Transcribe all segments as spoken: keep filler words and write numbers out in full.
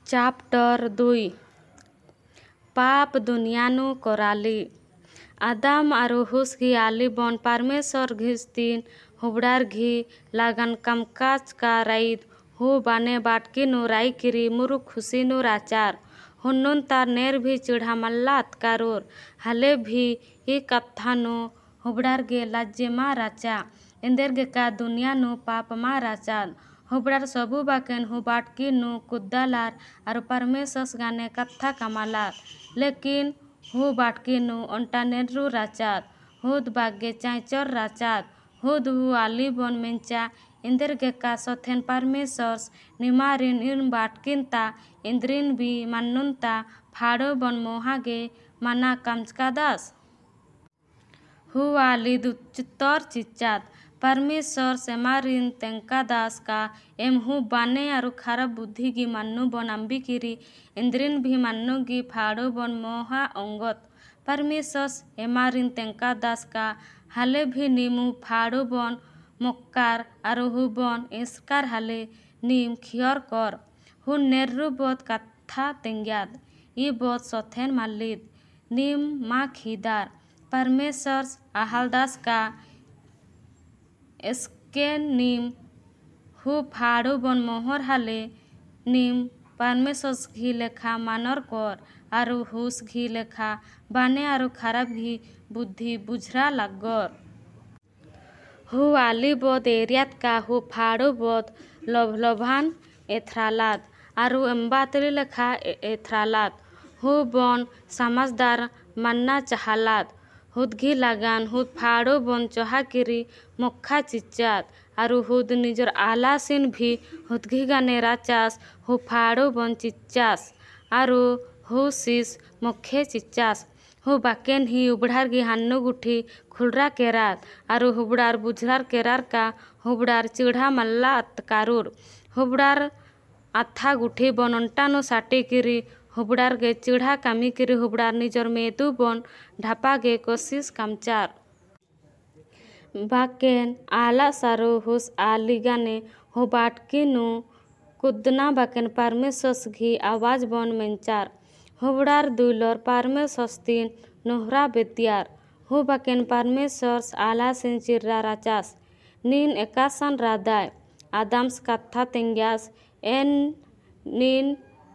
Chapter ଦୁଇ ପାପ ଦୁନିଆନୁ କରାଲି ଆଦାମ ଆରୁ ହୁସ୍ ଘି ଆଲି ବନ ପାରମେଶ୍ୱର ଘିସ୍ତିନ୍ ହୁବଡ଼ାର ଘି ଲାଗାନ କାମକାଜ କା ରାଇଦ ହୁ ବାନେ ବାଟକିନୁ ରାଇକିରି ମୁରୁ ଖୁସିନୁ ରାଚାର ಹುಣ್ಣುನ್ ತಾರ್ ನೇರ್ ಭಿ ಚಿಢ ಮಲ್ಲಾತ್ ಕಾರೂರ್ ಹಲೆ ಭಿ ಈ ಕಥಾನು ಹುಬಡಾರ್ಗೆ ಲಜ್ಜೆ ಮಾ ರಾಚಾ ಎಂದೆರ್ಗೆ ಕಾ ದುನಿಯಾನು ಪಾಪ ಮಾ ರಾಚಾದ್ ಹುಬಡಾರ್ ಸಬು ಬಾಕೆನ್ ಹು ಬಾಟ್ಕಿನು ಕುದ್ದಾಲಾರ್ ಅರು ಪರಮೇಶಸ್ ಗಾನೆ ಕಥಾ ಕಮಾಲಾತ್ ಲೇಕಿನ್ ಹು ಬಾಟ್ಕಿನು ಒಂಟಾ ನೆರ್ರು ರಾಚಾದ್ ಹುದ್ ಬಾಗ್ಗೆ ಚಾಯ್ಚರ್ ರಾಚಾದ್ ಹುದ್ ಹು ಆಲಿ ಬನ್ ಮೆಂಚಾ इंदरगे का सोथेन परमेश्वर्स निमारिन इन बाटकिनता इंद्रिन भी मन्नुनता फाड़ो बन मोहागे मना कमचकादास हुआ लिदुचित्तर चिच्चात परमेश्वर से मारिन तेंकादास का एम हु बाने आरु खराब बुद्धि की मन्नु बन अंबिकिरी इंद्रिन भी मन्नु की फाड़ो बन मोहा अंगत परमेश्वर एमारिन तेंकादास का हले भी निमु फाड़ो बन मक्कार आरो हुबन एस्कार हाले नीम खियर कर हु नेर्रु बोध कथा तेंग्याद ई बोध सोथेन मालिद नीम मा खीदार परमेश्वर आहलदास का एस्के नीम हु फाड़ो बन मोहर हाले नीम परमेश्वर घी लेखा मानर कर आरो हुस घी लेखा बाने आरो खराब घी बुद्धि बुझरा लगगर हु आली बोध एरियात का हु फाड़ो बोध लोभलोभान एथरालाद आरु एम्बातली लेखा एथरालाद हु बन समझदार मन्ना चाहलाद हुदघी लगान हुद फाड़ो बन चोहाकिरी मुखा चिच्चात आरु हुद निजर आलासिन भी हुदघी गाने राचास हु फाड़ो बन चिच्चास आरु हु सीस मुखे चिच्चास हु बाकेन ही उबड़ार की हन्नु गुठी खुलरा केरात आरु हुबड़ार बुझरार केरार का हुबड़ार चिढ़ा मल्ला अतकारूर हुबड़ार अथा गुठी बन अंटानु साटी किरी हुबड़ार के चिढ़ा कामी किरी हुबड़ार निजर मेदु बन ढापा के कोशिश कमचार बाकेन आला सारो हुस आली गाने हु बाटकिनु कुदना बाकेन परमेश्वर घी आवाज बन मेंचार हुबड़ार दुलर परमेश्वस्तीन नोहरा बेतियार हु बाकेन परमेश्वर आला सिन चिर्रा राचास नीन एकासन रादाय आदाम्स कथा तेंग्यास एन नीन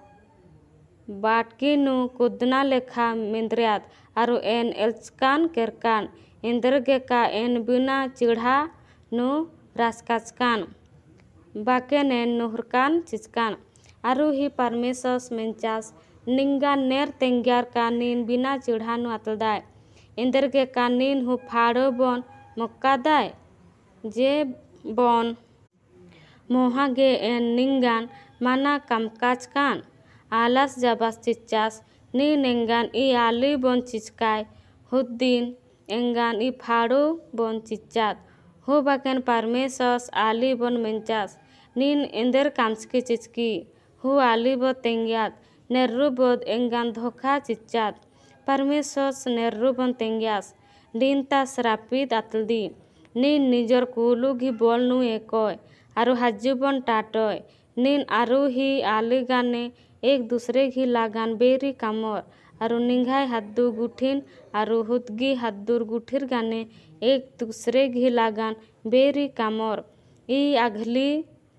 बाटकिनु कुदना लेखा मिंद्रियात आरु एन एल्चकान केरकान इंद्रगे का एन बिना चिढ़ा नु रासकाचकान बाकेन एन नोहरकान चिचकान आरु ही परमेश्वर मेंचास निंगा नेर तेंग्यार का नीन बिना चिढ़ानु अतलदाय इंदरगे का नीन हु फाड़ो बन मक्कादाय जे बन मोहागे एन निंगान माना कमकाज कान आलस जबास चिच्चास नीन एंगान ई आली बन चिचकाय हुद्दीन एंगान ई फाड़ो बन चिच्चात हु बाकेन परमेश्वर आली बन मेंचास नीन इंदर कामचकी चिचकी हु आली ब तेंग्यात नेर्रु बोध एंगान धोखा चिच्चात परमेश्वर नेर्रु बन तेंग्यास नीन ता श्रापित अतलदी नीन निजर कुलु घी बोल नु एकोय आरु हाजु बन टाटोय नीन आरु ही आली गाने एक दूसरे घी लागान बेरी कामर आरु निंघाय हद्दु गुठिन आरु हुदगी हद्दुर गुठिर गाने एक दूसरे घी लागान बेरी कामर ई आघली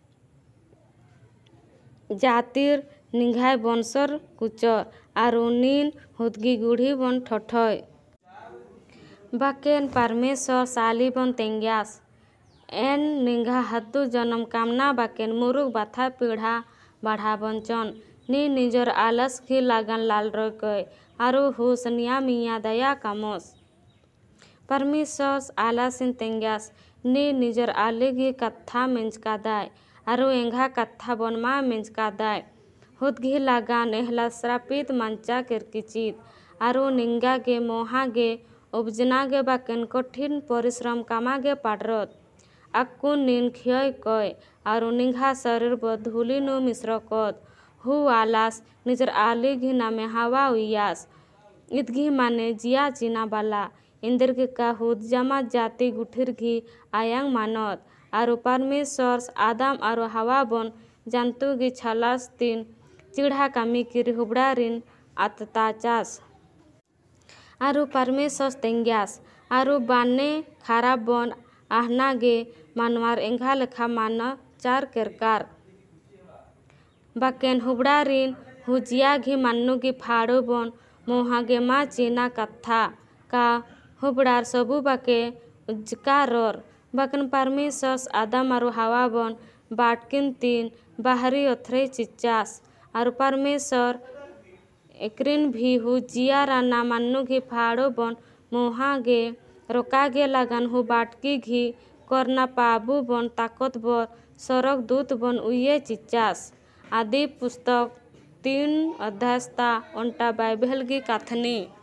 जातिर निंघाय बंसर कुचर आरु नीन हुदगी गुढ़ी बन ठठय बाकेन परमेश्वर साली बन तेंग्यास एन निंघा हद्दु जन्म कामना बाकेन मुरुग बाथा पीढ़ा बढ़ा बंचन नी निजर आलस घी लागन लाल रकय आरु हुस निया मिया दया कामोस परमेश्वर आलासिन तेंग्यास नी निजर आले घी कथा मेंचकादाय आरु एंघा कथा बन मा मेंचकादाय हुदघी लागान एहला श्रापित मंचा किरकिचित आरु निंगागे मोहागे उपजनागे बाकेन कठिन परिश्रम कामागे पाडरत अक्कु नीन खिय कय आरु निंघा शरीर ब धूलिनु मिश्रकत हु आलास निजर आली घी नामे हवा उयास इदघी माने जिया चिना बाला इंद्रगे का हुद जमा जाति गुठिर घी आयांग मानत आरु परमेश्वर आदम आरु हवा बन जंतु गी छलास तीन चिढ़ा कामी किरी हुबड़ा रिन आतताचास आरु परमेश्वर तेंग्यास आरु बाने खराब बन आहनागे मानवार एंघा लेखा मानचार केरकार बाकेन हुबड़ा रिन हुजिया घी मन्नु की फाड़ो बन मोहागे मा चीना कथा का हुबड़ार सबू बाके उजकार बाकन परमेश्वर आदा मारु हवा बन बाटकिन तीन बाहरी ओथरे चिचास आरु परमेश्वर एकरिन भी हुजिया राना मन्नु घी फाड़ो बन मोहागे रोकागे लगन हु बाटकी घी करना पाबू बन ताकत बर सरक दूत बन उये चिचास आदि पुस्तक तीन अध्यास्ता ओंटा बाइबल की कथनी।